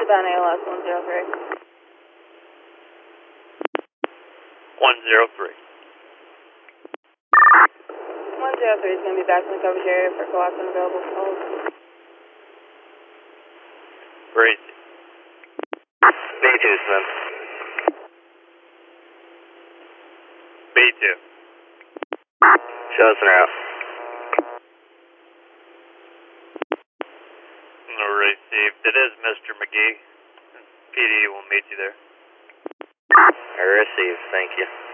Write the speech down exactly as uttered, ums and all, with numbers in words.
Southbound A L S one zero three. one zero three. one zero three is going to be back in the coverage area for co-op unavailable calls. Crazy. B two, Smith. B two. Show us an route. Received. It is Mister McGee. P D will meet you there. I received, thank you.